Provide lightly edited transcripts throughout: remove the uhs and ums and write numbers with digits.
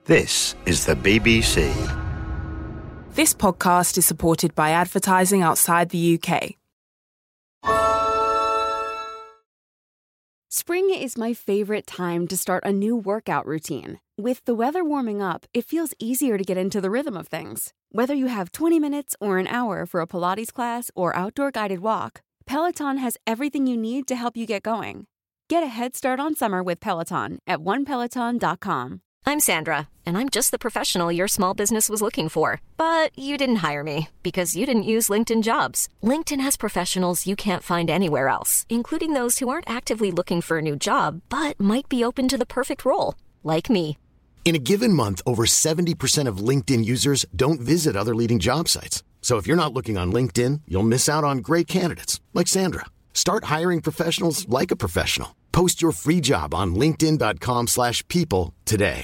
This is the BBC. This podcast is supported by advertising outside the UK. Spring is my favorite time to start a new workout routine. With the weather warming up, it feels easier to get into the rhythm of things. Whether you have 20 minutes or an hour for a Pilates class or outdoor guided walk, Peloton has everything you need to help you get going. Get a head start on summer with Peloton at onepeloton.com. I'm Sandra, and I'm just the professional your small business was looking for. But you didn't hire me because you didn't use LinkedIn Jobs. LinkedIn has professionals you can't find anywhere else, including those who aren't actively looking for a new job, but might be open to the perfect role, like me. In a given month, over 70% of LinkedIn users don't visit other leading job sites. So if you're not looking on LinkedIn, you'll miss out on great candidates like Sandra. Start hiring professionals like a professional. Post your free job on linkedin.com/people today.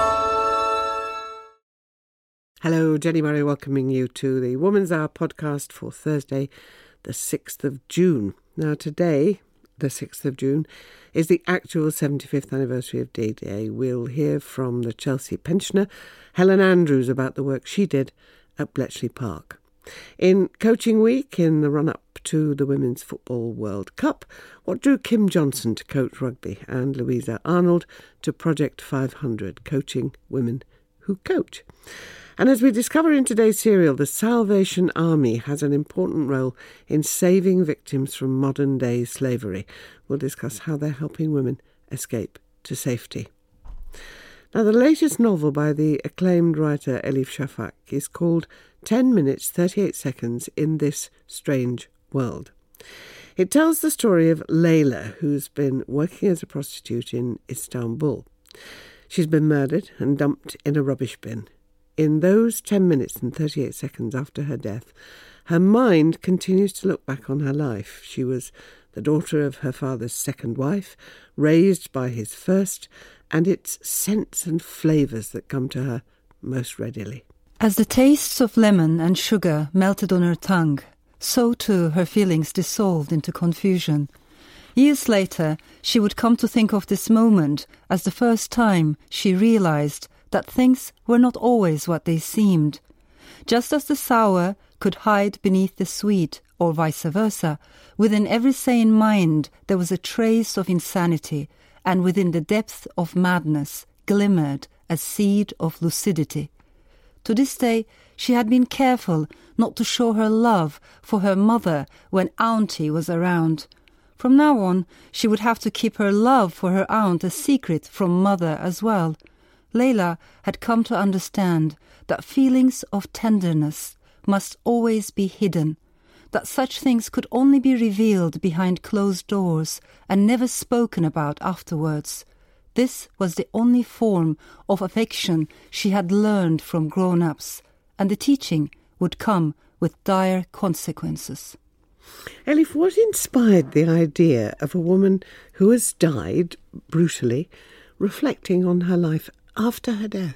Hello, Jenny Murray welcoming you to the Woman's Hour podcast for Thursday, the 6th of June. Now today, the 6th of June, is the actual 75th anniversary of D-Day. We'll hear from the Chelsea pensioner, Helen Andrews, about the work she did at Bletchley Park. In Coaching Week, in the run-up to the Women's Football World Cup, what drew Kim Johnson to coach rugby and Louisa Arnold to Project 500, coaching women who coach. And as we discover in today's serial, the Salvation Army has an important role in saving victims from modern-day slavery. We'll discuss how they're helping women escape to safety. Now, the latest novel by the acclaimed writer Elif Shafak is called 10 minutes, 38 seconds in this strange world. It tells the story of Layla, who's been working as a prostitute in Istanbul. She's been murdered and dumped in a rubbish bin. In those 10 minutes and 38 seconds after her death, her mind continues to look back on her life. She was the daughter of her father's second wife, raised by his first, and it's scents and flavours that come to her most readily. As the tastes of lemon and sugar melted on her tongue, so too her feelings dissolved into confusion. Years later, she would come to think of this moment as the first time she realised that things were not always what they seemed. Just as the sour could hide beneath the sweet, or vice versa, within every sane mind there was a trace of insanity, and within the depth of madness glimmered a seed of lucidity. To this day, she had been careful not to show her love for her mother when Auntie was around. From now on, she would have to keep her love for her aunt a secret from mother as well. Layla had come to understand that feelings of tenderness must always be hidden, that such things could only be revealed behind closed doors and never spoken about afterwards. This was the only form of affection she had learned from grown-ups, and the teaching would come with dire consequences. Elif, what inspired the idea of a woman who has died brutally, reflecting on her life after her death?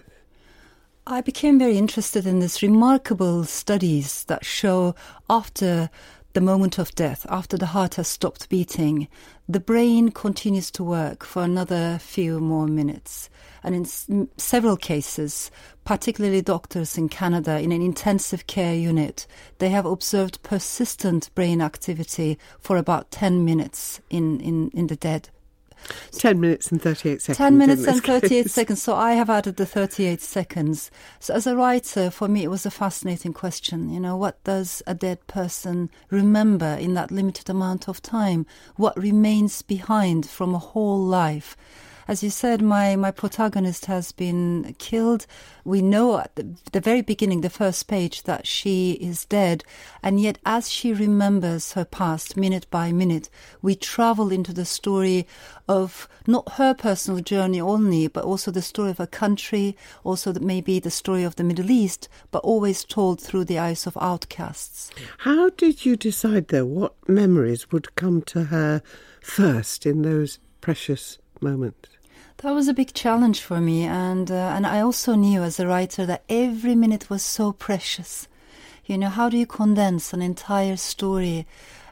I became very interested in these remarkable studies that show after the moment of death, after the heart has stopped beating, the brain continues to work for another few more minutes. And in several cases, particularly doctors in Canada in an intensive care unit, they have observed persistent brain activity for about 10 minutes in the dead. 10 minutes and 38 seconds. 10 minutes and 38 seconds. So I have added the 38 seconds. So as a writer, for me, it was a fascinating question. You know, what does a dead person remember in that limited amount of time? What remains behind from a whole life? As you said, my protagonist has been killed. We know at the very beginning, the first page, that she is dead. And yet, as she remembers her past, minute by minute, we travel into the story of not her personal journey only, but also the story of a country, also maybe the story of the Middle East, but always told through the eyes of outcasts. How did you decide, though, what memories would come to her first in those precious moments? That was a big challenge for me, and I also knew as a writer that every minute was so precious. You know, how do you condense an entire story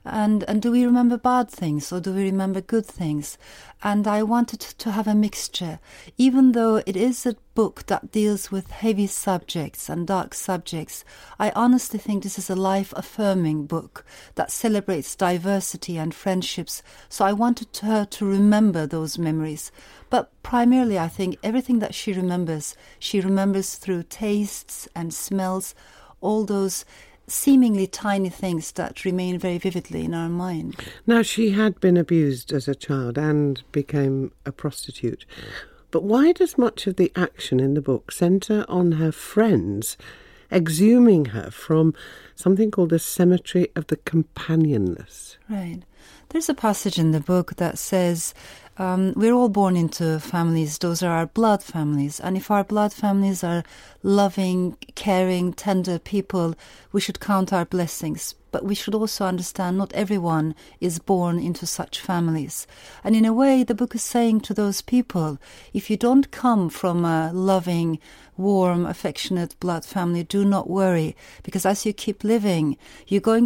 And do we remember bad things or do we remember good things? And I wanted to have a mixture. Even though it is a book that deals with heavy subjects and dark subjects, I honestly think this is a life-affirming book that celebrates diversity and friendships. So I wanted her to remember those memories. But primarily, I think everything that she remembers through tastes and smells, all those seemingly tiny things that remain very vividly in our mind. Now, she had been abused as a child and became a prostitute. But why does much of the action in the book centre on her friends exhuming her from something called the Cemetery of the Companionless? Right. There's a passage in the book that says, we're all born into families. Those are our blood families. And if our blood families are loving, caring, tender people, we should count our blessings. But we should also understand not everyone is born into such families. And in a way, the book is saying to those people, if you don't come from a loving, warm, affectionate blood family, do not worry. Because as you keep living, you're going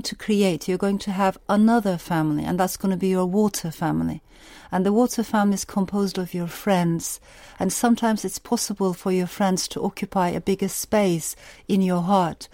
to have another family, and that's going to be your water family. And the water family is composed of your friends. And sometimes it's possible for your friends to occupy a bigger space in your heart.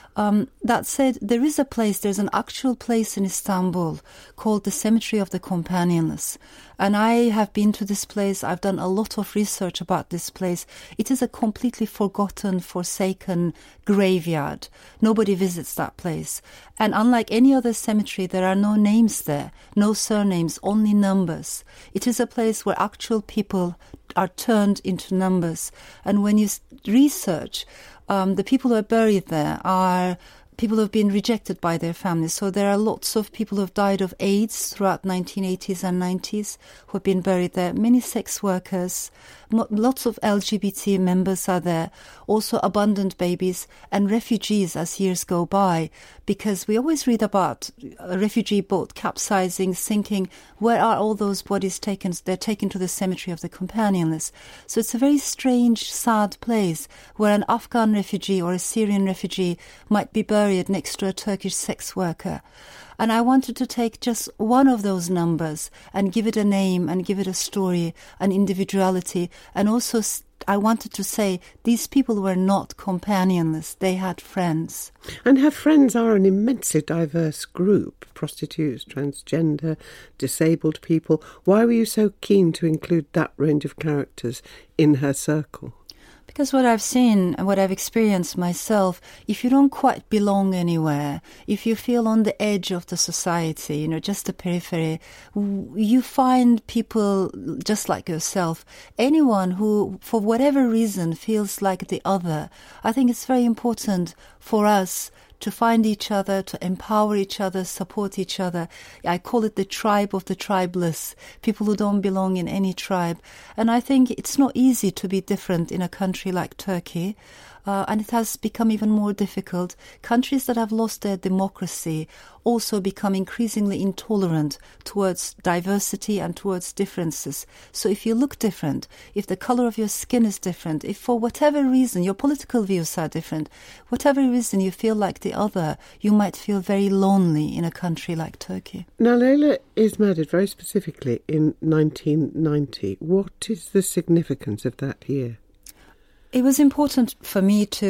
That said, there's an actual place in Istanbul called the Cemetery of the Companionless. And I have been to this place. I've done a lot of research about this place. It is a completely forgotten, forsaken graveyard. Nobody visits that place. And unlike any other cemetery, there are no names there, no surnames, only numbers. It is a place where actual people are turned into numbers. And when you research, the people who are buried there are people who have been rejected by their families. So there are lots of people who have died of AIDS throughout 1980s and 90s who have been buried there. Many sex workers, lots of LGBT members are there. Also abandoned babies and refugees as years go by. Because we always read about a refugee boat capsizing, sinking. Where are all those bodies taken? They're taken to the Cemetery of the Companionless. So it's a very strange, sad place where an Afghan refugee or a Syrian refugee might be buried next to a Turkish sex worker. And I wanted to take just one of those numbers and give it a name and give it a story, an individuality. And also I wanted to say these people were not companionless. They had friends. And her friends are an immensely diverse group. Prostitutes, transgender, disabled people. Why were you so keen to include that range of characters in her circle? Because what I've seen and what I've experienced myself, if you don't quite belong anywhere, if you feel on the edge of the society, just the periphery, you find people just like yourself. Anyone who, for whatever reason, feels like the other. I think it's very important for us to find each other, to empower each other, support each other. I call it the tribe of the tribeless, people who don't belong in any tribe. And I think it's not easy to be different in a country like Turkey. And it has become even more difficult. Countries that have lost their democracy also become increasingly intolerant towards diversity and towards differences. So if you look different, if the color of your skin is different, if for whatever reason your political views are different, whatever reason you feel like the other, you might feel very lonely in a country like Turkey. Now, Leyla is murdered very specifically in 1990. What is the significance of that year? It was important for me to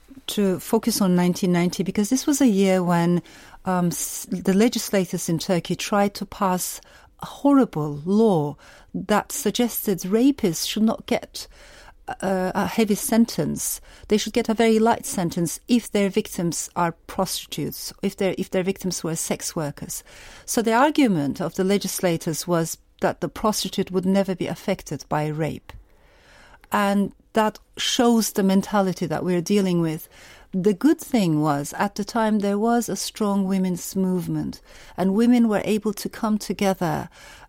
focus on 1990 because this was a year when the legislators in Turkey tried to pass a horrible law that suggested rapists should not get a heavy sentence. They should get a very light sentence if their victims are prostitutes, if their victims were sex workers. So the argument of the legislators was that the prostitute would never be affected by rape. And that shows the mentality that we're dealing with. The good thing was, at the time, there was a strong women's movement, and women were able to come together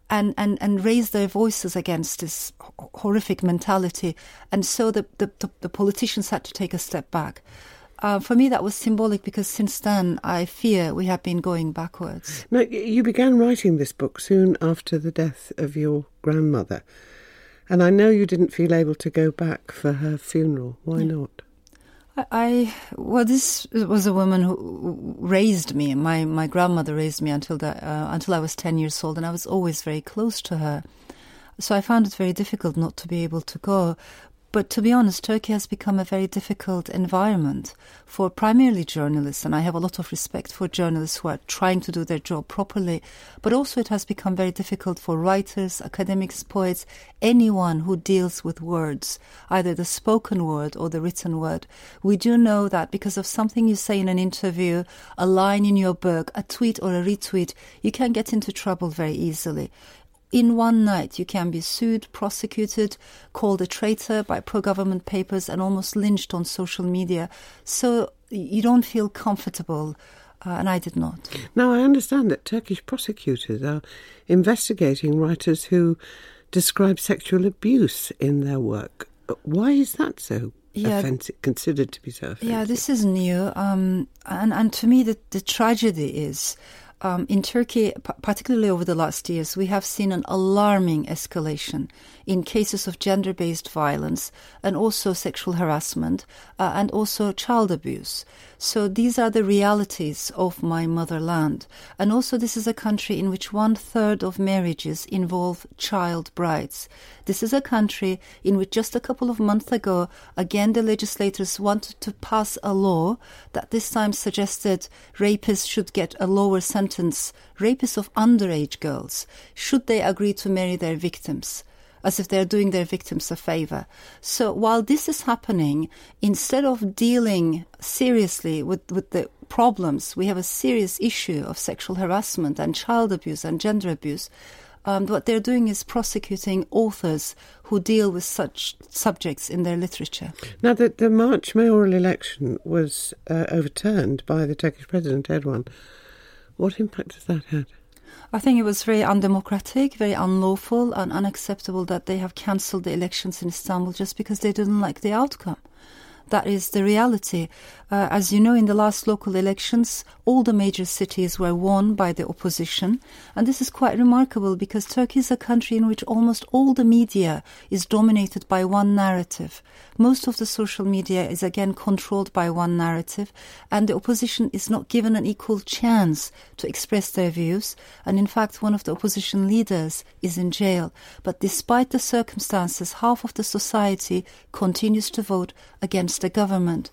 and raise their voices against this horrific mentality. And so the politicians had to take a step back. For me, that was symbolic because since then, I fear we have been going backwards. Now, you began writing this book soon after the death of your grandmother. And I know you didn't feel able to go back for her funeral. Why not? This was a woman who raised me. My grandmother raised me until I was 10 years old, and I was always very close to her. So I found it very difficult not to be able to go. But to be honest, Turkey has become a very difficult environment for primarily journalists, and I have a lot of respect for journalists who are trying to do their job properly. But also it has become very difficult for writers, academics, poets, anyone who deals with words, either the spoken word or the written word. We do know that because of something you say in an interview, a line in your book, a tweet or a retweet, you can get into trouble very easily. In one night, you can be sued, prosecuted, called a traitor by pro-government papers and almost lynched on social media. So you don't feel comfortable, and I did not. Now, I understand that Turkish prosecutors are investigating writers who describe sexual abuse in their work. Why is that so offensive, considered to be so offensive? Yeah, this is new. And to me, the tragedy is... in Turkey, particularly over the last years, we have seen an alarming escalation in cases of gender-based violence and also sexual harassment and also child abuse. So these are the realities of my motherland. And also this is a country in which 1/3 of marriages involve child brides. This is a country in which just a couple of months ago, again, the legislators wanted to pass a law that this time suggested rapists should get a lower sentence, rapists of underage girls, should they agree to marry their victims, as if they're doing their victims a favor. So while this is happening, instead of dealing seriously with the problems, we have a serious issue of sexual harassment and child abuse and gender abuse. What they're doing is prosecuting authors who deal with such subjects in their literature. Now, the March mayoral election was overturned by the Turkish President Erdogan. What impact has that had? I think it was very undemocratic, very unlawful and unacceptable that they have cancelled the elections in Istanbul just because they didn't like the outcome. That is the reality. As you know, in the last local elections, all the major cities were won by the opposition. And this is quite remarkable because Turkey is a country in which almost all the media is dominated by one narrative. Most of the social media is again controlled by one narrative, and the opposition is not given an equal chance to express their views. And in fact, one of the opposition leaders is in jail. But despite the circumstances, half of the society continues to vote against the government.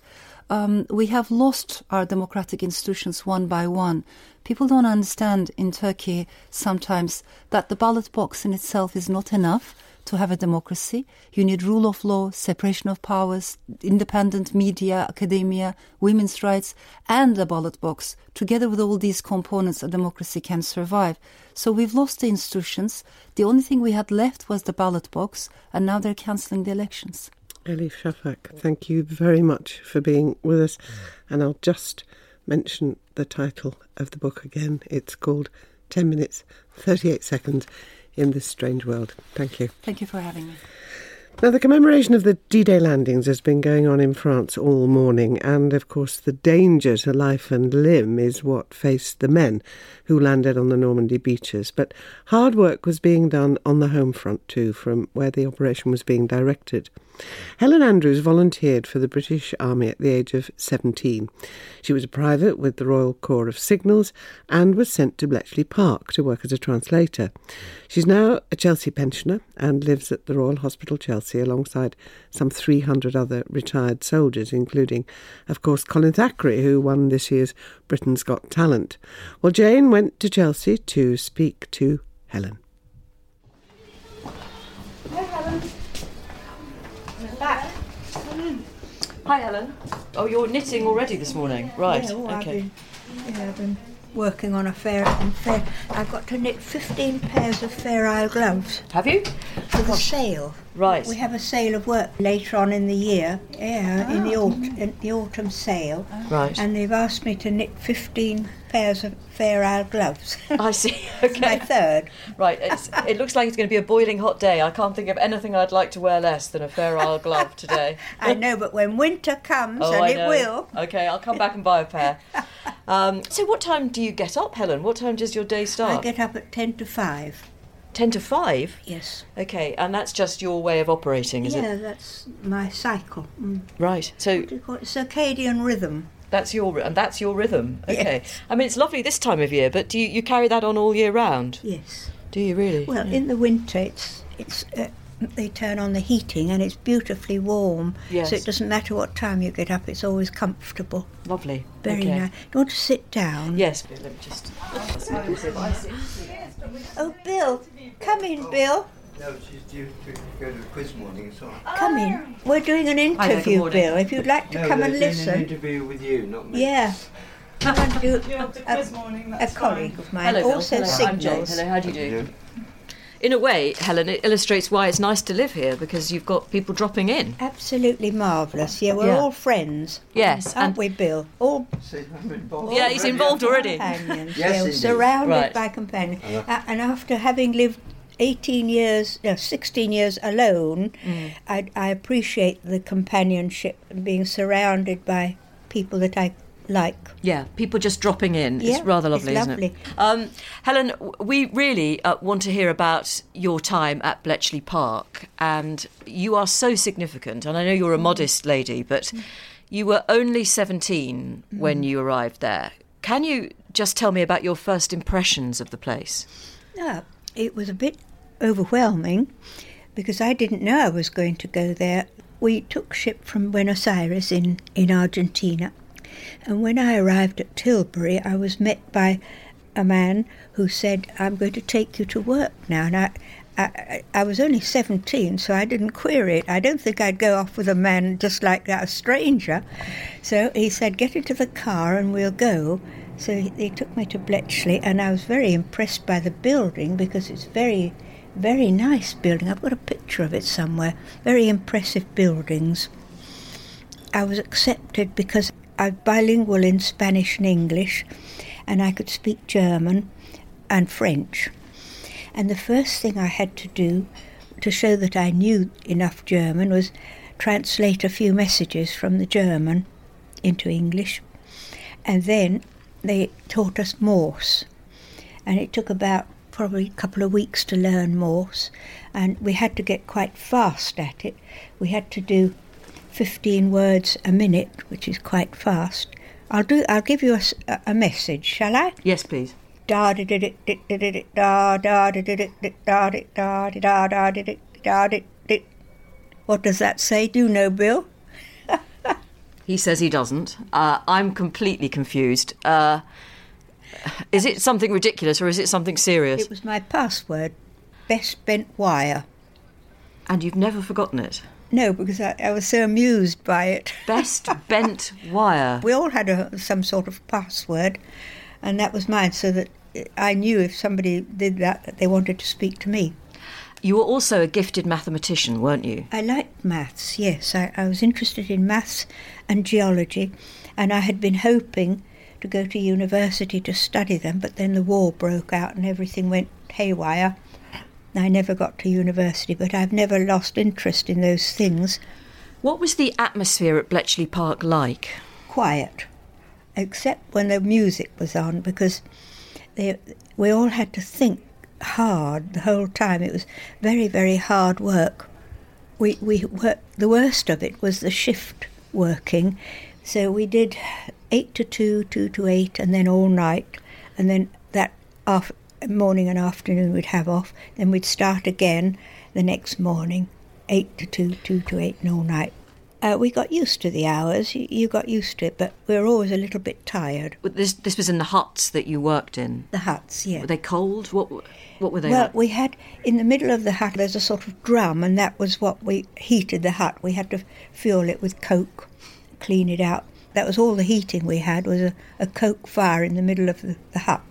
We have lost our democratic institutions one by one. People don't understand in Turkey sometimes that the ballot box in itself is not enough to have a democracy. You need rule of law, separation of powers, independent media, academia, women's rights, and a ballot box. Together with all these components, a democracy can survive. So we've lost the institutions. The only thing we had left was the ballot box, and now they're cancelling the elections. Elif Shafak, thank you very much for being with us. And I'll just mention the title of the book again. It's called 10 Minutes, 38 Seconds in This Strange World. Thank you. Thank you for having me. Now, the commemoration of the D-Day landings has been going on in France all morning, and of course the danger to life and limb is what faced the men who landed on the Normandy beaches. But hard work was being done on the home front too, from where the operation was being directed. Helen Andrews volunteered for the British Army at the age of 17. She was a private with the Royal Corps of Signals and was sent to Bletchley Park to work as a translator. She's now a Chelsea pensioner and lives at the Royal Hospital Chelsea alongside some 300 other retired soldiers, including, of course, Colin Thackeray, who won this year's Britain's Got Talent. Well, Jane went to Chelsea to speak to Helen. Hi, Helen. Back. Hi, Helen. Oh, you're knitting already this morning, right? Yeah, well, okay. I've been working on a fair. I've got to knit 15 pairs of Fair Isle gloves. Have you? For the sale. Right. We have a sale of work later on in the year. Yeah, in the autumn sale. Right. And they've asked me to knit 15 pairs of Fair Isle gloves. I see. Okay. It's my third. Right. It looks like it's going to be a boiling hot day. I can't think of anything I'd like to wear less than a Fair Isle glove today. I know, but when winter comes, Oh, and I it know. will. Okay, I'll come back and buy a pair. So what time do you get up, Helen? What time does your day start? I get up at 10 to 5. 10 to 5? Yes. Okay, and that's just your way of operating, is Yeah, it? that's my cycle. Right, so What do you call it? Circadian rhythm. that's your rhythm. Okay. Yes. I mean, it's lovely this time of year, but do you carry that on all year round? Yes. Do you really? Well, in the winter, it's they turn on the heating and it's beautifully warm. Yes. So it doesn't matter what time you get up, it's always comfortable. Lovely. Very Okay. nice. Do you want to sit down? Yes. Let me just... Oh, Bill. Come in, Bill. No, she's due to go to a quiz morning, so... Come in. We're doing an Hi there, good interview, morning. Bill. If you'd like to come and doing an listen. interview with you, not me. Yeah. Come and do a colleague of mine Hello, Bill. also Hello. I'm Jane. signals. Hello, how do you do? In a way, Helen, it illustrates why it's nice to live here, because you've got people dropping in. Absolutely marvellous. Yeah, we're Yeah. all friends. Yes, Aren't we, Bill? All See, I'm involved. Yeah, he's involved already. companions. Yes, yeah, we're indeed. surrounded Right. by companions. And after having lived 16 years alone, I appreciate the companionship and being surrounded by people that I like. Yeah, people just dropping in. Yeah, It's rather lovely, it's isn't it? Helen, we really want to hear about your time at Bletchley Park, and you are so significant, and I know you're a modest lady, but you were only 17 when you arrived there. Can you just tell me about your first impressions of the place? Yeah, it was a bit overwhelming because I didn't know I was going to go there. We took ship from Buenos Aires in Argentina. And when I arrived at Tilbury, I was met by a man who said, I'm going to take you to work now. And I was only 17, so I didn't query it. I don't think I'd go off with a man just like that, a stranger. So he said, get into the car and we'll go. So he took me to Bletchley, and I was very impressed by the building because it's very, very nice building. I've got a picture of it somewhere. Very impressive buildings. I was accepted because I'm bilingual in Spanish and English, and I could speak German and French. And the first thing I had to do to show that I knew enough German was translate a few messages from the German into English. And then they taught us Morse. And it took about probably a couple of weeks to learn Morse. And we had to get quite fast at it. We had to do 15 words a minute, which is quite fast. I'll give you a message, shall I? Yes, please. Da da da da da da da da da da da da da da da da. What does that say? Do you know, Bill? He says he doesn't. I'm completely confused. Is it something ridiculous or is it something serious? It was my password, best bent wire. And you've never forgotten it? No, because I was so amused by it. Best bent wire. We all had some sort of password, and that was mine, so that I knew if somebody did that they wanted to speak to me. You were also a gifted mathematician, weren't you? I liked maths, yes. I was interested in maths and geology, and I had been hoping to go to university to study them, but then the war broke out and everything went haywire. I never got to university, but I've never lost interest in those things. What was the atmosphere at Bletchley Park like? Quiet, except when the music was on, because we all had to think hard the whole time. It was very, very hard work. We worked, the worst of it was the shift working. So we did 8 to 2, 2 to 8, and then all night, and then that morning and afternoon we'd have off. Then we'd start again the next morning, 8 to 2, 2 to 8, and all night. We got used to the hours. You got used to it, but we were always a little bit tired. This was in the huts that you worked in? The huts, yeah. Were they cold? What were they Well, like? we had, in the middle of the hut, there's a sort of drum, and that was what we heated the hut. We had to fuel it with coke, clean it out. That was all the heating we had, was a coke fire in the middle of the hut.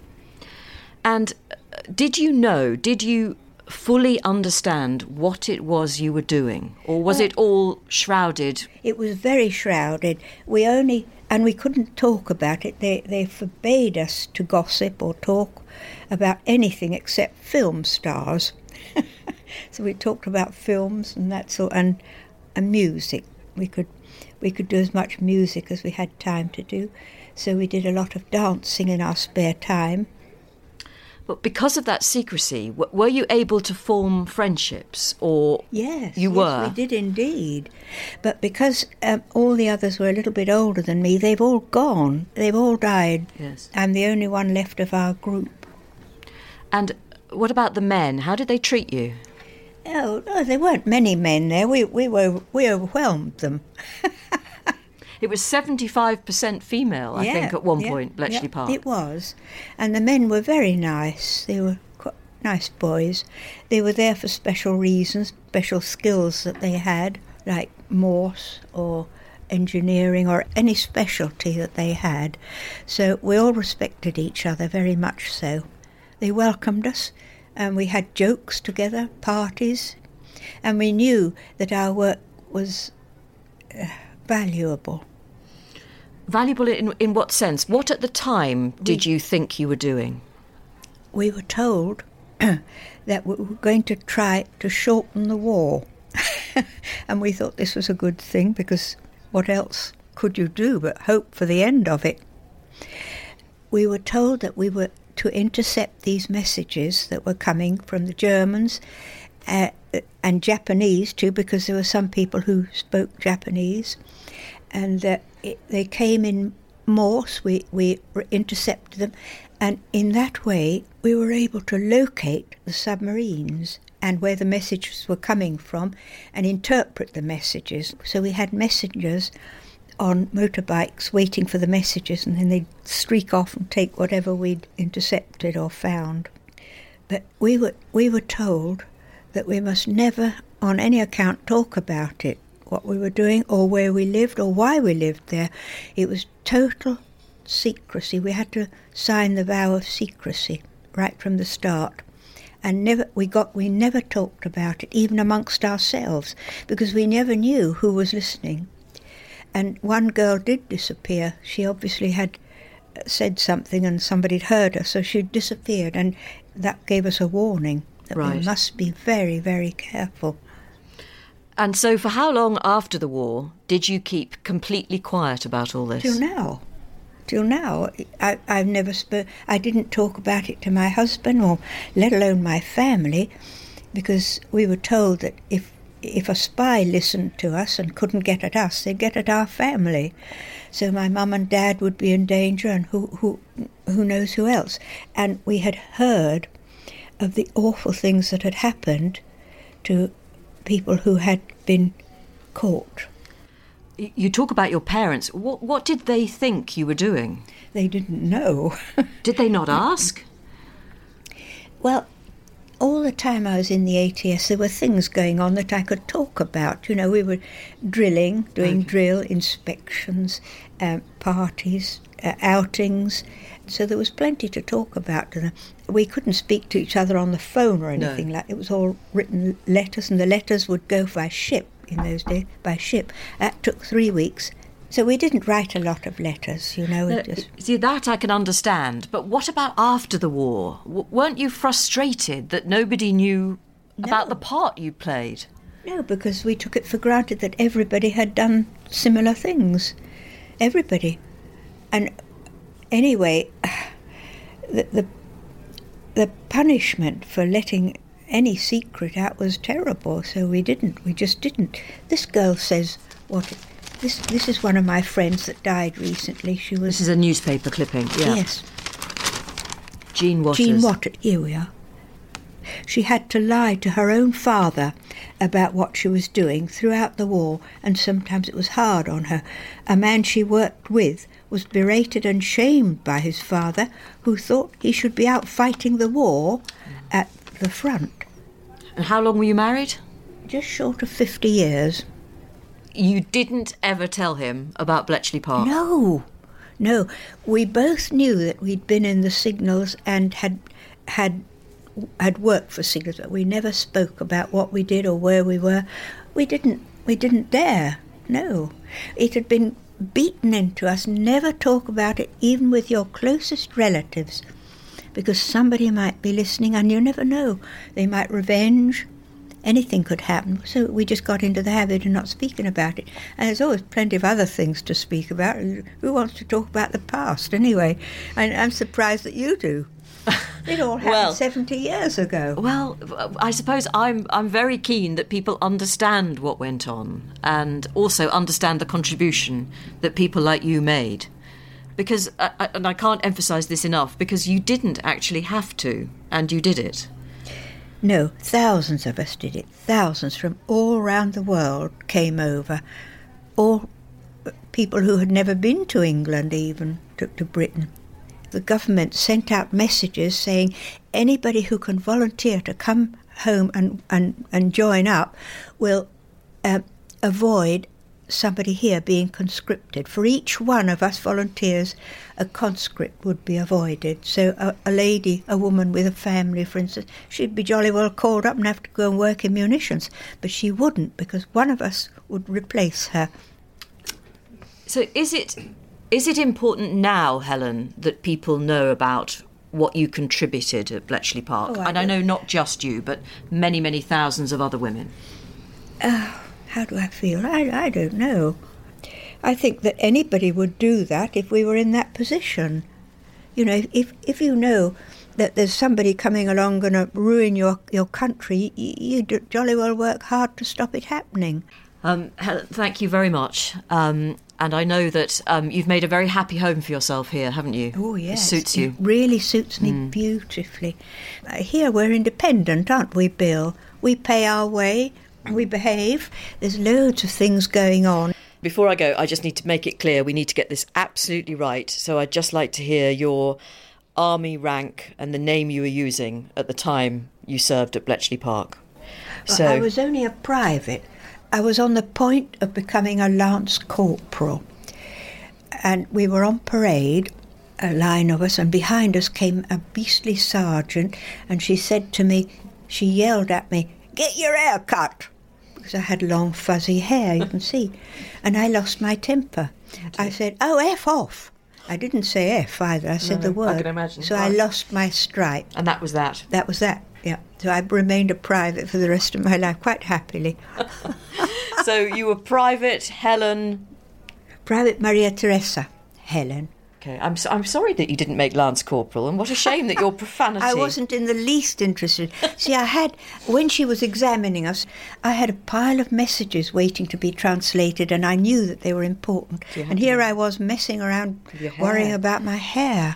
And did you fully understand what it was you were doing? Or was it all shrouded? It was very shrouded. And we couldn't talk about it. They forbade us to gossip or talk about anything except film stars. So we talked about films and that sort, and music. We could do as much music as we had time to do. So we did a lot of dancing in our spare time. But because of that secrecy, were you able to form friendships, or yes, you were? Yes, we did indeed. But because all the others were a little bit older than me, they've all gone. They've all died. Yes. I'm the only one left of our group. And what about the men? How did they treat you? Oh, no, there weren't many men there. We overwhelmed them. It was 75% female, I think, at one point, Bletchley Park. It was. And the men were very nice. They were quite nice boys. They were there for special reasons, special skills that they had, like Morse or engineering or any specialty that they had. So we all respected each other very much so. They welcomed us, and we had jokes together, parties, and we knew that our work was valuable. Valuable in what sense? What at the time did you think you were doing? We were told that we were going to try to shorten the war. And we thought this was a good thing, because what else could you do but hope for the end of it? We were told that we were to intercept these messages that were coming from the Germans and Japanese too, because there were some people who spoke Japanese, and they came in Morse. We intercepted them, and in that way we were able to locate the submarines and where the messages were coming from and interpret the messages. So we had messengers on motorbikes waiting for the messages, and then they'd streak off and take whatever we'd intercepted or found. But we were told that we must never on any account talk about it, what we were doing or where we lived or why we lived there. It was total secrecy. We had to sign the vow of secrecy right from the start. And we never talked about it, even amongst ourselves, because we never knew who was listening. And one girl did disappear. She obviously had said something and somebody had heard her, so she disappeared, and that gave us a warning that we must be very, very careful. And so for how long after the war did you keep completely quiet about all this? Till now. I've never I didn't talk about it to my husband, or let alone my family, because we were told that if a spy listened to us and couldn't get at us, they'd get at our family. So my mum and dad would be in danger, and who knows who else. And we had heard of the awful things that had happened to people who had been caught. You talk about your parents. What did they think you were doing? They didn't know. Did they not ask? Well, all the time I was in the ATS, there were things going on that I could talk about. You know, we were drilling, doing drill, inspections, parties, outings. So there was plenty to talk about. We couldn't speak to each other on the phone or anything like that. It was all written letters, and the letters would go by ship in those days, by ship. That took 3 weeks. So we didn't write a lot of letters, you know. See, that I can understand. But what about after the war? Weren't you frustrated that nobody knew about the part you played? No, because we took it for granted that everybody had done similar things. Everybody. And anyway, the punishment for letting any secret out was terrible, so we just didn't. This girl says, this is one of my friends that died recently. This is a newspaper clipping, yeah. Yes. Jean Waters. Jean Waters, here we are. She had to lie to her own father about what she was doing throughout the war, and sometimes it was hard on her. A man she worked with was berated and shamed by his father, who thought he should be out fighting the war at the front. And how long were you married? Just short of 50 years. You didn't ever tell him about Bletchley Park? No. We both knew that we'd been in the signals and had worked for signals, but we never spoke about what we did or where we were. We didn't dare. No. It had been beaten into us. Never talk about it, even with your closest relatives, because somebody might be listening, and you never know. They might revenge. Anything could happen. So we just got into the habit of not speaking about it. And there's always plenty of other things to speak about. Who wants to talk about the past anyway? And I'm surprised that you do. It all happened 70 years ago. Well, I suppose I'm very keen that people understand what went on and also understand the contribution that people like you made. Because, and I can't emphasise this enough, because you didn't actually have to, and you did it. No, thousands of us did it. Thousands from all around the world came over. All people who had never been to England even took to Britain. The government sent out messages saying anybody who can volunteer to come home and join up will avoid somebody here being conscripted. For each one of us volunteers, a conscript would be avoided. So a woman with a family, for instance, she'd be jolly well called up and have to go and work in munitions. But she wouldn't, because one of us would replace her. So is it important now, Helen, that people know about what you contributed at Bletchley Park? Oh, and I know not just you, but many, many thousands of other women. How do I feel? I don't know. I think that anybody would do that if we were in that position. You know, if you know that there's somebody coming along going to ruin your country, you jolly well work hard to stop it happening. Helen, thank you very much. And I know that you've made a very happy home for yourself here, haven't you? Oh, yes. It suits you. It really suits me beautifully. Here we're independent, aren't we, Bill? We pay our way, we behave. There's loads of things going on. Before I go, I just need to make it clear we need to get this absolutely right. So I'd just like to hear your army rank and the name you were using at the time you served at Bletchley Park. So I was only a private. I was on the point of becoming a lance corporal. And we were on parade, a line of us, and behind us came a beastly sergeant, and she said to me, she yelled at me, "Get your hair cut!" Because I had long fuzzy hair, you can see. And I lost my temper. I said, "Oh, F off." I didn't say F either, I said the word. I can imagine. So I lost my stripe. And that was that? That was that, yeah. So I remained a private for the rest of my life, quite happily. So you were Private Helen... Private Maria Teresa Helen. Okay, I'm sorry that you didn't make Lance Corporal, and what a shame that your profanity... I wasn't in the least interested. See, when she was examining us, I had a pile of messages waiting to be translated, and I knew that they were important. And here I was messing around, worrying about my hair.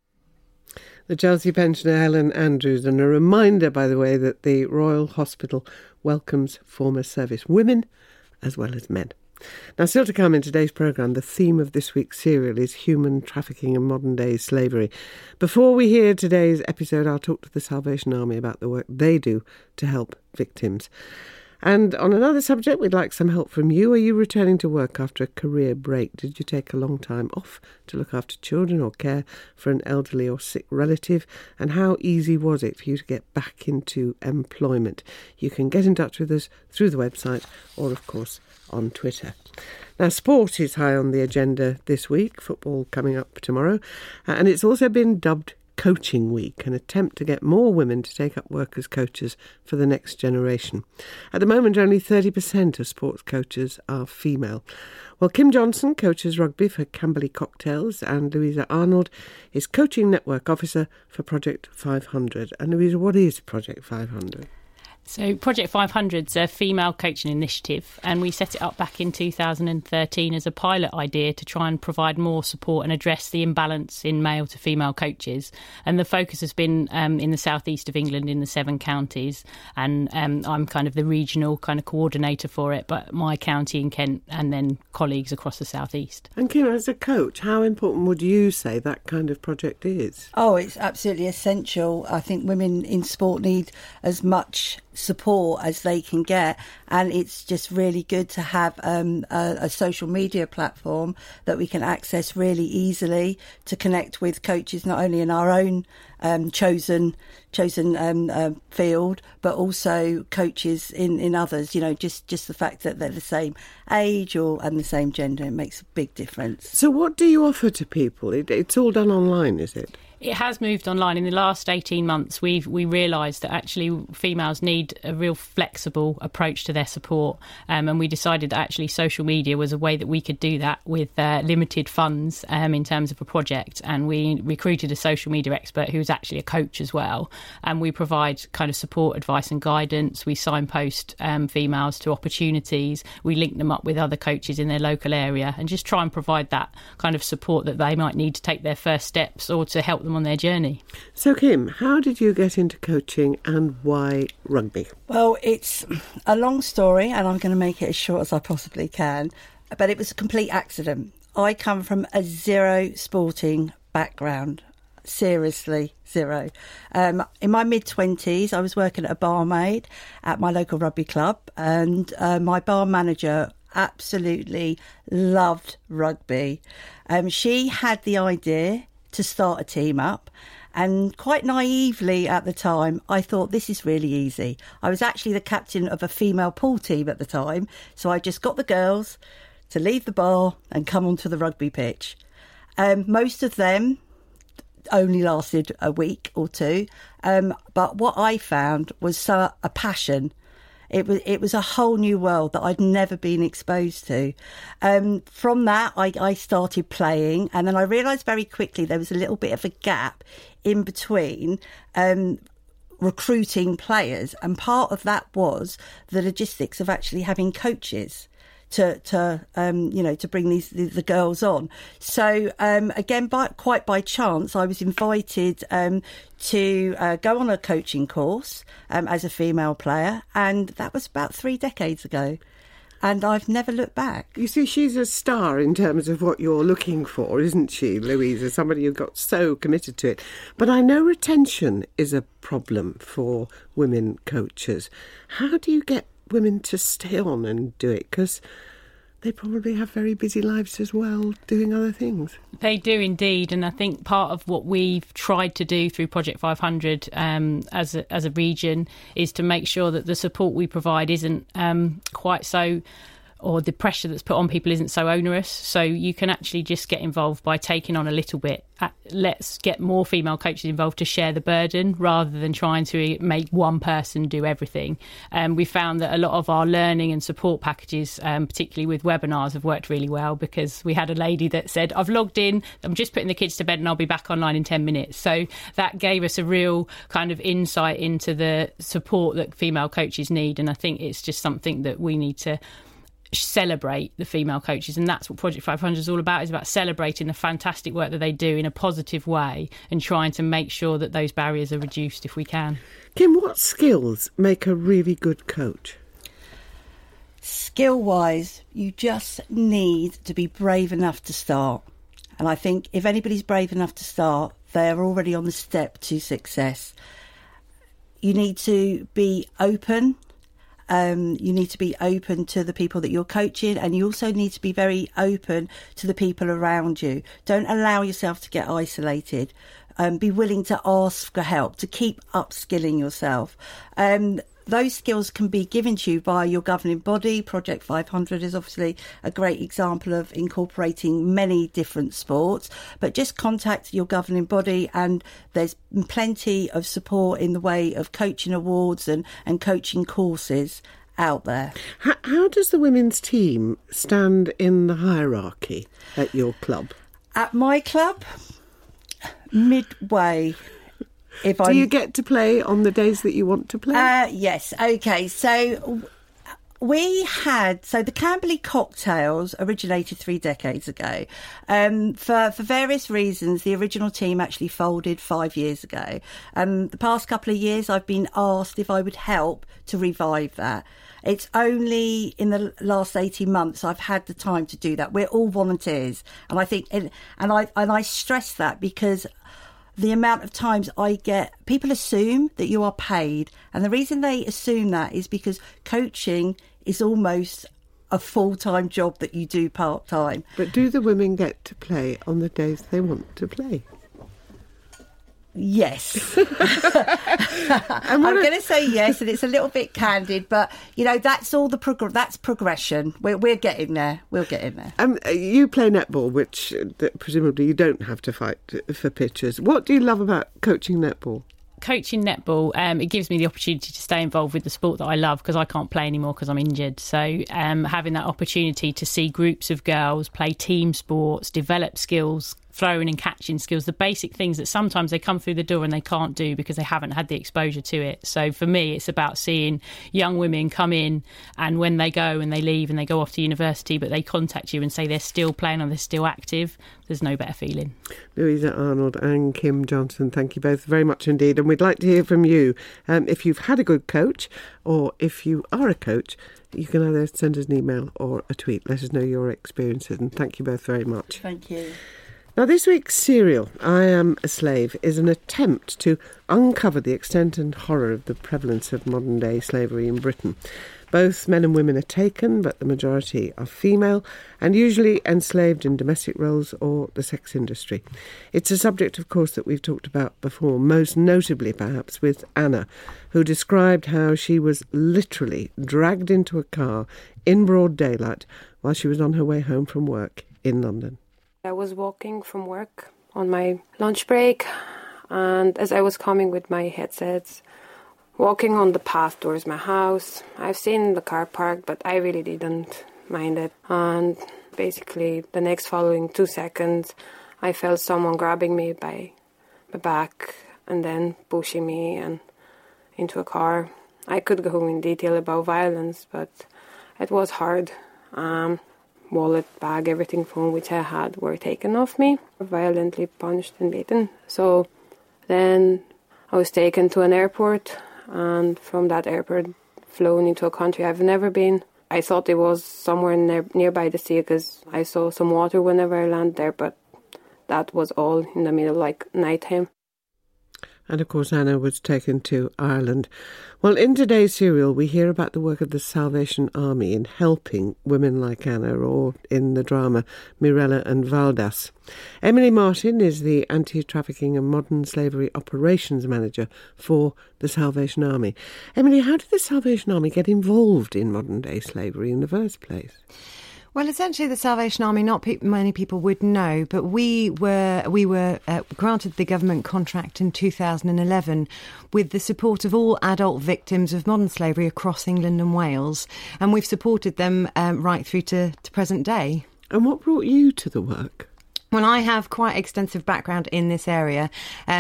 The Chelsea pensioner Helen Andrews, and a reminder, by the way, that the Royal Hospital welcomes former service women as well as men. Now, still to come in today's programme, the theme of this week's serial is human trafficking and modern-day slavery. Before we hear today's episode, I'll talk to the Salvation Army about the work they do to help victims. And on another subject, we'd like some help from you. Are you returning to work after a career break? Did you take a long time off to look after children or care for an elderly or sick relative? And how easy was it for you to get back into employment? You can get in touch with us through the website or, of course, on Twitter. Now, sport is high on the agenda this week, football coming up tomorrow, and it's also been dubbed Coaching Week, an attempt to get more women to take up work as coaches for the next generation. At the moment, only 30% of sports coaches are female. Well, Kim Johnson coaches rugby for Camberley Cocktails, and Louisa Arnold is Coaching Network Officer for Project 500. And Louisa, what is Project 500? So Project 500 is a female coaching initiative, and we set it up back in 2013 as a pilot idea to try and provide more support and address the imbalance in male to female coaches. And the focus has been in the southeast of England in the 7 counties, and I'm kind of the regional kind of coordinator for it, but my county in Kent and then colleagues across the southeast. And Kim, as a coach, how important would you say that kind of project is? Oh, it's absolutely essential. I think women in sport need as much support as they can get, and it's just really good to have a social media platform that we can access really easily to connect with coaches not only in our own chosen field, but also coaches in others. You know, just the fact that they're the same age and the same gender, it makes a big difference. So what do you offer to people? It's all done online, is it? It has moved online. In the last 18 months, we realised that actually females need a real flexible approach to their support, and we decided that actually social media was a way that we could do that with limited funds in terms of a project. And we recruited a social media expert who's actually a coach as well, and we provide kind of support, advice and guidance. We signpost females to opportunities. We link them up with other coaches in their local area and just try and provide that kind of support that they might need to take their first steps or to help them on their journey. So Kim, how did you get into coaching and why rugby? Well, it's a long story and I'm going to make it as short as I possibly can, but it was a complete accident. I come from a zero sporting background. Seriously, zero. In my mid-20s, I was working at a barmaid at my local rugby club, and my bar manager absolutely loved rugby. She had the idea to start a team up, and quite naively at the time I thought, this is really easy. I was actually the captain of a female pool team at the time, so I just got the girls to leave the bar and come onto the rugby pitch. Most of them only lasted a week or two, but what I found was a passion. It was a whole new world that I'd never been exposed to. From that, I started playing, and then I realised very quickly there was a little bit of a gap in between recruiting players, and part of that was the logistics of actually having coaches to bring the girls on. So again, quite by chance, I was invited to go on a coaching course as a female player, and that was about 3 decades ago. And I've never looked back. You see, she's a star in terms of what you're looking for, isn't she, Louisa? Somebody who got so committed to it. But I know retention is a problem for women coaches. How do you get women to stay on and do it? Because they probably have very busy lives as well, doing other things. They do indeed, and I think part of what we've tried to do through Project 500 as a region is to make sure that the support we provide isn't quite so, or the pressure that's put on people isn't so onerous. So you can actually just get involved by taking on a little bit. Let's get more female coaches involved to share the burden rather than trying to make one person do everything. We found that a lot of our learning and support packages, particularly with webinars, have worked really well, because we had a lady that said, I've logged in, I'm just putting the kids to bed and I'll be back online in 10 minutes. So that gave us a real kind of insight into the support that female coaches need. And I think it's just something that we need to celebrate, the female coaches, and that's what Project 500 is all about. Is about celebrating the fantastic work that they do in a positive way and trying to make sure that those barriers are reduced if we can. Kim, what skills make a really good coach? Skill-wise, you just need to be brave enough to start. And I think if anybody's brave enough to start, they're already on the step to success. You need to be open. You need to be open to the people that you're coaching, and you also need to be very open to the people around you. Don't allow yourself to get isolated. Be willing to ask for help, to keep upskilling yourself. Those skills can be given to you by your governing body. Project 500 is obviously a great example of incorporating many different sports, but just contact your governing body, and there's plenty of support in the way of coaching awards and coaching courses out there. How does the women's team stand in the hierarchy at your club? At my club, midway. Do you get to play on the days that you want to play? Yes. Okay. So the Camberley cocktails originated 3 decades ago. For various reasons, the original team actually folded 5 years ago. The past couple of years, I've been asked if I would help to revive that. It's only in the last 18 months I've had the time to do that. We're all volunteers, and I think, and I stress that because the amount of times I get, people assume that you are paid. And the reason they assume that is because coaching is almost a full-time job that you do part-time. But do the women get to play on the days they want to play? Yes. I'm going to say yes, and it's a little bit candid, but, that's all that's progression. We're getting there. We'll get in there. You play netball, which presumably you don't have to fight for pitches. What do you love about coaching netball? Coaching netball, it gives me the opportunity to stay involved with the sport that I love, because I can't play anymore because I'm injured. So having that opportunity to see groups of girls play team sports, develop skills, throwing and catching skills, the basic things that sometimes they come through the door and they can't do because they haven't had the exposure to it. So for me, it's about seeing young women come in, and when they go and they leave and they go off to university, but they contact you and say they're still playing or they're still active, there's no better feeling. Louisa Arnold and Kim Johnson, thank you both very much indeed. And we'd like to hear from you. If you've had a good coach, or if you are a coach, you can either send us an email or a tweet. Let us know your experiences, and thank you both very much. Thank you. Now, this week's serial, I Am a Slave, is an attempt to uncover the extent and horror of the prevalence of modern-day slavery in Britain. Both men and women are taken, but the majority are female and usually enslaved in domestic roles or the sex industry. It's a subject, of course, that we've talked about before, most notably perhaps with Anna, who described how she was literally dragged into a car in broad daylight while she was on her way home from work in London. I was walking from work on my lunch break, and as I was coming with my headsets, walking on the path towards my house, I've seen the car parked, but I really didn't mind it. And basically, the next following 2 seconds, I felt someone grabbing me by my back and then pushing me and into a car. I could go in detail about violence, but it was hard. Wallet, bag, everything phone which I had were taken off me, violently punched and beaten. So then I was taken to an airport, and from that airport flown into a country I've never been. I thought it was somewhere nearby the sea because I saw some water whenever I landed there, but that was all in the middle, like nighttime. And of course, Anna was taken to Ireland. Well, in today's serial, we hear about the work of the Salvation Army in helping women like Anna, or in the drama Mirella and Valdas. Emily Martin is the Anti-Trafficking and Modern Slavery Operations Manager for the Salvation Army. Emily, how did the Salvation Army get involved in modern-day slavery in the first place? Well, essentially, the Salvation Army, many people would know, but we were granted the government contract in 2011 with the support of all adult victims of modern slavery across England and Wales, and we've supported them right through to present day. And what brought you to the work? Well, I have quite extensive background in this area.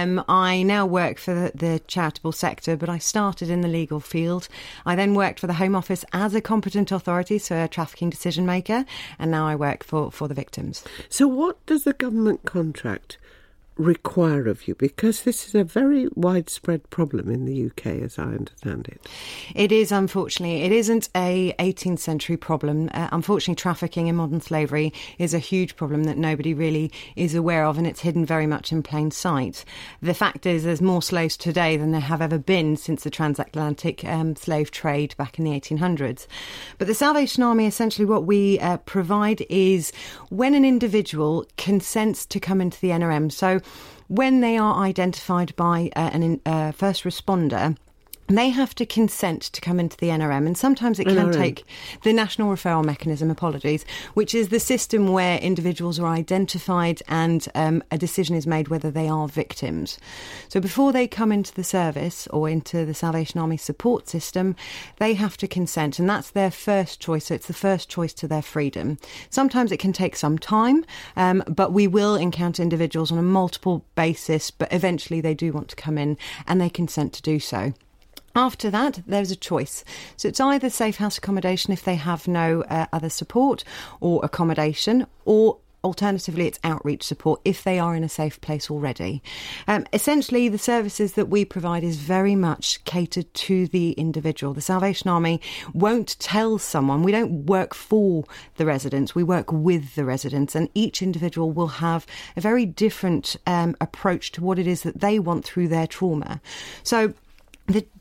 I now work for the charitable sector, but I started in the legal field. I then worked for the Home Office as a competent authority, so a trafficking decision maker, and now I work for the victims. So what does the government contract require of you? Because this is a very widespread problem in the UK, as I understand it. It is, unfortunately. It isn't a 18th century problem. Unfortunately, trafficking in modern slavery is a huge problem that nobody really is aware of, and it's hidden very much in plain sight. The fact is there's more slaves today than there have ever been since the transatlantic slave trade back in the 1800s. But the Salvation Army, essentially what we provide is when an individual consents to come into the NRM, so when they are identified by a first responder, they have to consent to come into the NRM, and sometimes it can take the National Referral Mechanism, which is the system where individuals are identified and a decision is made whether they are victims. So before they come into the service or into the Salvation Army support system, they have to consent, and that's their first choice. So it's the first choice to their freedom. Sometimes it can take some time, but we will encounter individuals on a multiple basis, but eventually they do want to come in and they consent to do so. After that, there's a choice. So it's either safe house accommodation if they have no other support or accommodation, or alternatively it's outreach support if they are in a safe place already. Essentially, the services that we provide is very much catered to the individual. The Salvation Army won't tell someone. We don't work for the residents. We work with the residents, and each individual will have a very different approach to what it is that they want through their trauma. So the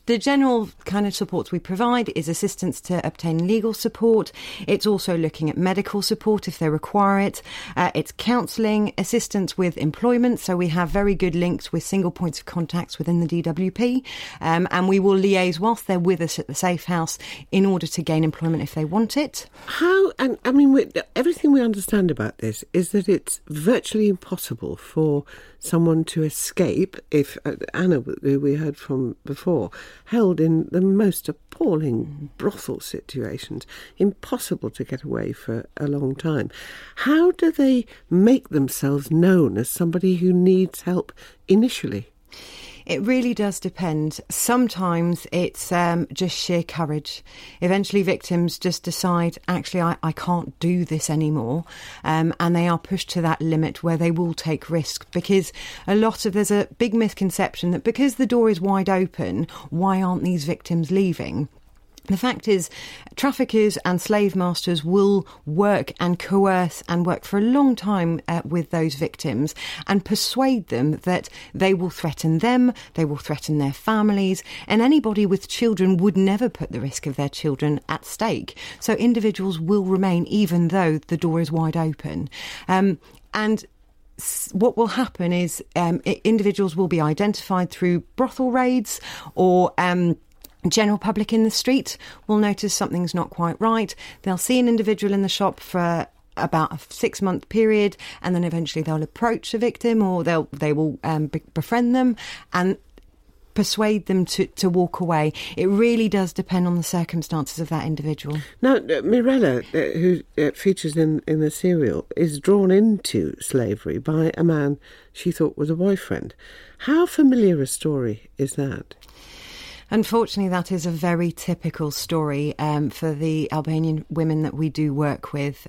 the general kind of supports we provide is assistance to obtain legal support. It's also looking at medical support if they require it. It's counselling, assistance with employment. So we have very good links with single points of contacts within the DWP. And we will liaise whilst they're with us at the Safe House in order to gain employment if they want it. Everything we understand about this is that it's virtually impossible for someone to escape if Anna, who we heard from before, held in the most appalling brothel situations, impossible to get away for a long time. How do they make themselves known as somebody who needs help initially? It really does depend. Sometimes it's just sheer courage. Eventually victims just decide, actually, I can't do this anymore. And they are pushed to that limit where they will take risks, because there's a big misconception that because the door is wide open, why aren't these victims leaving? The fact is, traffickers and slave masters will work and coerce and work for a long time with those victims and persuade them that they will threaten them, they will threaten their families, and anybody with children would never put the risk of their children at stake. So individuals will remain even though the door is wide open. And what will happen is individuals will be identified through brothel raids, or general public in the street will notice something's not quite right. They'll see an individual in the shop for about a 6-month period, and then eventually they'll approach a victim, or they will befriend them and persuade them to walk away. It really does depend on the circumstances of that individual. Now, Mirella, who features in the serial, is drawn into slavery by a man she thought was a boyfriend. How familiar a story is that? Unfortunately, that is a very typical story for the Albanian women that we do work with.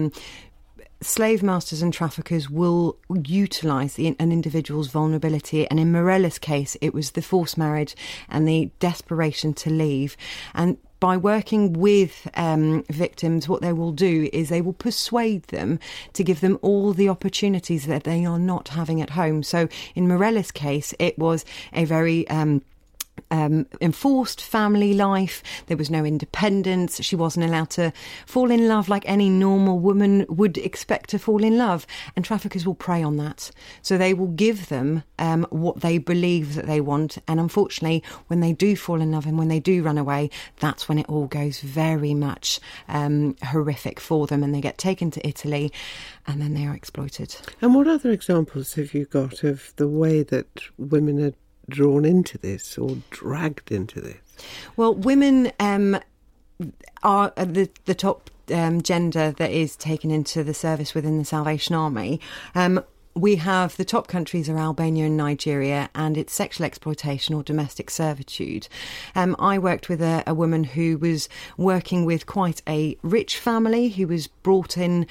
Slave masters and traffickers will utilise an individual's vulnerability, and in Mirella's case, it was the forced marriage and the desperation to leave. And by working with victims, what they will do is they will persuade them to give them all the opportunities that they are not having at home. So in Mirella's case, it was a very enforced family life. There was no independence. She wasn't allowed to fall in love like any normal woman would expect to fall in love, and traffickers will prey on that. So they will give them what they believe that they want, and unfortunately when they do fall in love and when they do run away, that's when it all goes very much horrific for them, and they get taken to Italy and then they are exploited. And what other examples have you got of the way that women are drawn into this or dragged into this? Well, women are the top gender that is taken into the service within the Salvation Army. We have the top countries are Albania and Nigeria, and it's sexual exploitation or domestic servitude. I worked with a woman who was working with quite a rich family, who was brought into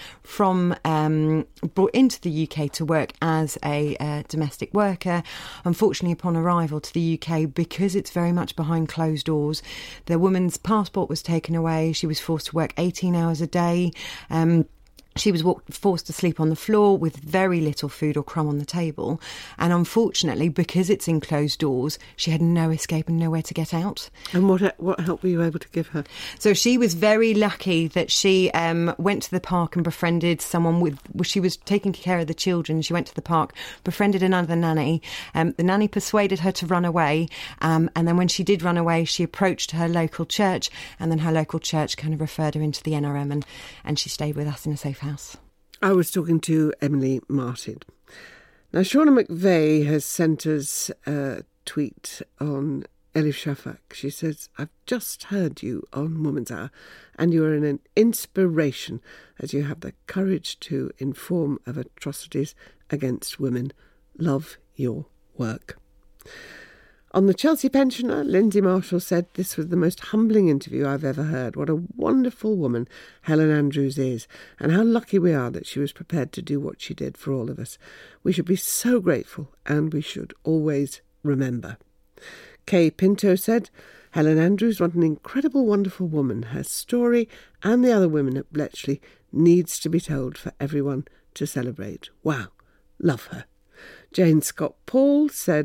the UK to work as a domestic worker. Unfortunately, upon arrival to the UK, because it's very much behind closed doors, the woman's passport was taken away. She was forced to work 18 hours a day. She was forced to sleep on the floor with very little food or crumb on the table. And unfortunately, because it's in closed doors, she had no escape and nowhere to get out. And what help were you able to give her? So she was very lucky that she went to the park and befriended someone she was taking care of the children. She went to the park, befriended another nanny. The nanny persuaded her to run away. And then when she did run away, she approached her local church, and then her local church kind of referred her into the NRM, and she stayed with us in a safe house. I was talking to Emily Martin. Now, Shauna McVeigh has sent us a tweet on Elif Shafak. She says, "I've just heard you on Woman's Hour, and you are an inspiration as you have the courage to inform of atrocities against women. Love your work." On the Chelsea pensioner, Lindsay Marshall said, "This was the most humbling interview I've ever heard. What a wonderful woman Helen Andrews is, and how lucky we are that she was prepared to do what she did for all of us. We should be so grateful, and we should always remember." Kay Pinto said, "Helen Andrews, what an incredible, wonderful woman. Her story and the other women at Bletchley needs to be told for everyone to celebrate. Wow, love her." Jane Scott Paul said,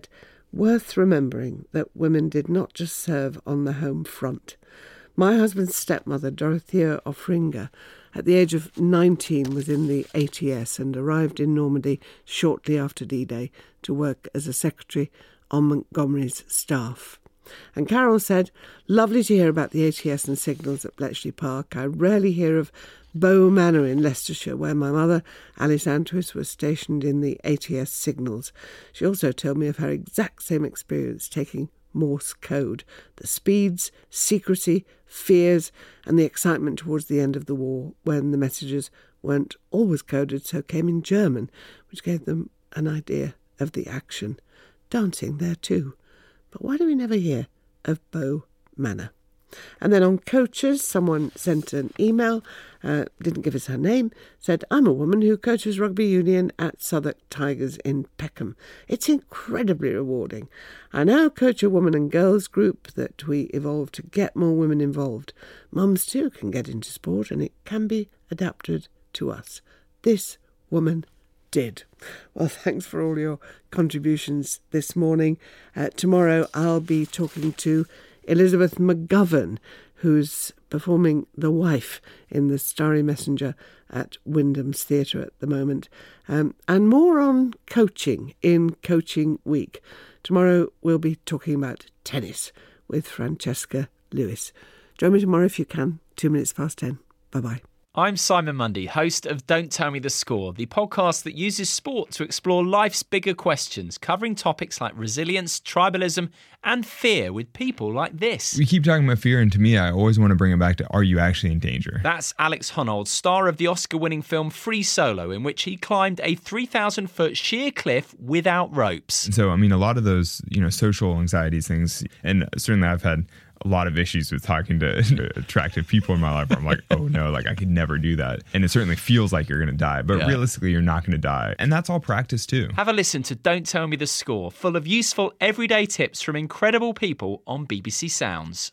worth remembering that women did not just serve on the home front. My husband's stepmother, Dorothea Offringa, at the age of 19 was in the ATS and arrived in Normandy shortly after D-Day to work as a secretary on Montgomery's staff. And Carol said, "Lovely to hear about the ATS and signals at Bletchley Park. I rarely hear of Bow Manor in Leicestershire, where my mother, Alice Antwis, was stationed in the ATS signals. She also told me of her exact same experience taking Morse code, the speeds, secrecy, fears and the excitement towards the end of the war when the messages weren't always coded, so came in German, which gave them an idea of the action. Dancing there too. But why do we never hear of Bow Manor?" And then on coaches, someone sent an email, didn't give us her name, said, "I'm a woman who coaches rugby union at Southwark Tigers in Peckham. It's incredibly rewarding. I now coach a woman and girls group that we evolved to get more women involved. Mums too can get into sport and it can be adapted to us. This woman did." Well, thanks for all your contributions this morning. Tomorrow I'll be talking to Elizabeth McGovern, who's performing the wife in The Starry Messenger at Wyndham's Theatre at the moment. And more on coaching in Coaching Week. Tomorrow we'll be talking about tennis with Francesca Lewis. Join me tomorrow if you can, 10:02. Bye-bye. I'm Simon Mundy, host of Don't Tell Me the Score, the podcast that uses sport to explore life's bigger questions, covering topics like resilience, tribalism, and fear with people like this. We keep talking about fear, and to me, I always want to bring it back to, are you actually in danger? That's Alex Honnold, star of the Oscar-winning film Free Solo, in which he climbed a 3,000-foot sheer cliff without ropes. And so, I mean, a lot of those, social anxieties things, and certainly I've had a lot of issues with talking to attractive people in my life where I'm like, oh no, I could never do that. And it certainly feels like you're going to die, but realistically, you're not going to die. And that's all practice too. Have a listen to Don't Tell Me the Score, full of useful everyday tips from incredible people on BBC Sounds.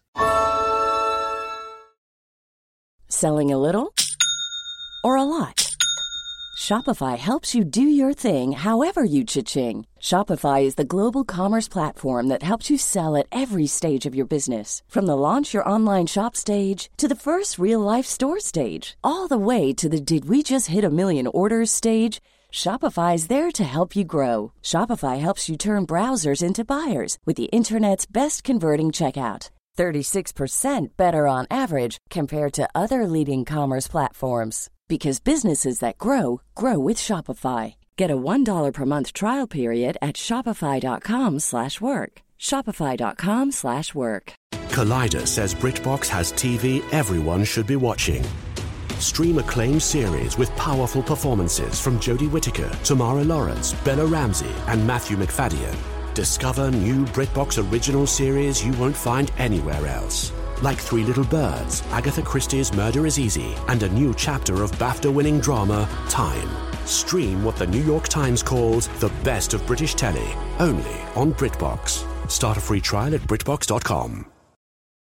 Selling a little or a lot? Shopify helps you do your thing however you cha-ching. Shopify is the global commerce platform that helps you sell at every stage of your business. From the launch your online shop stage to the first real-life store stage, all the way to the did we just hit a million orders stage. Shopify is there to help you grow. Shopify helps you turn browsers into buyers with the internet's best converting checkout. 36% better on average compared to other leading commerce platforms. Because businesses that grow, grow with Shopify. Get a $1 per month trial period at shopify.com/work. Shopify.com/work. Collider says BritBox has TV everyone should be watching. Stream acclaimed series with powerful performances from Jodie Whittaker, Tamara Lawrence, Bella Ramsey and Matthew McFadden. Discover new BritBox original series you won't find anywhere else. Like Three Little Birds, Agatha Christie's Murder is Easy, and a new chapter of BAFTA-winning drama, Time. Stream what the New York Times calls the best of British telly, only on BritBox. Start a free trial at BritBox.com.